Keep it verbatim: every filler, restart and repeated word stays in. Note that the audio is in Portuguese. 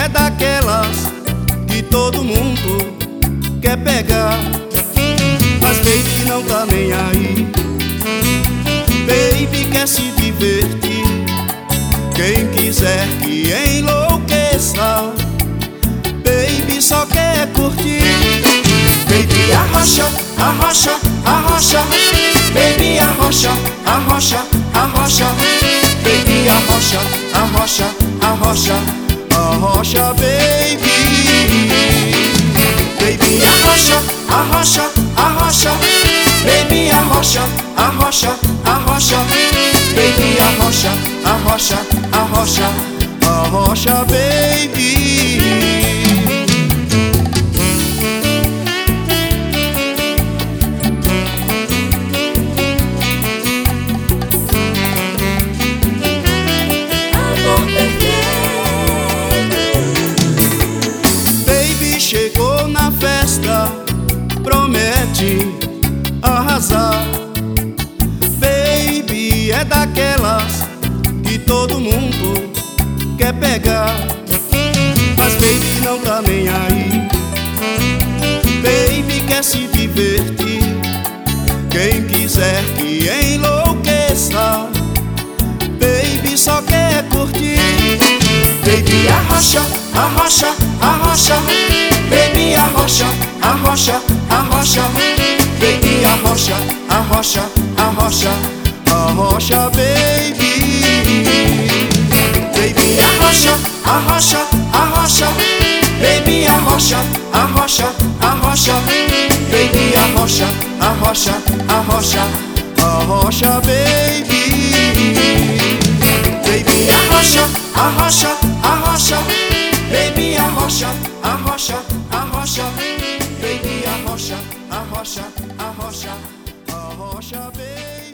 é daquelas que todo mundo quer pegar, mas baby não tá nem aí. Baby quer se divertir, quem quiser que enlouqueça. Baby só quer curtir. Baby arrocha, arrocha, arrocha. Baby arrocha, arrocha, arrocha. Baby arrocha, arrocha, arrocha, arrocha, baby. Baby arrocha, arrocha, arrocha. Baby arrocha, arrocha, arrocha. Baby arrocha, arrocha, arrocha, arrocha, baby. Chegou na festa, promete arrasar. Baby é daquelas que todo mundo quer pegar, mas baby não tá nem aí. Baby quer se divertir, quem quiser que enlouqueça. Baby só quer curtir. Baby arrocha, arrocha, arrocha. Baby arrocha, arrocha, arrocha. Baby arrocha, arrocha, arrocha, arrocha, baby. Baby arrocha, arrocha, arrocha. Baby arrocha, arrocha, arrocha. Baby arrocha, arrocha, arrocha, arrocha, baby. Baby arrocha, arrocha, arrocha. Baby arrocha, arrocha, arrocha. Baby arrocha, arrocha, arrocha, arrocha, baby.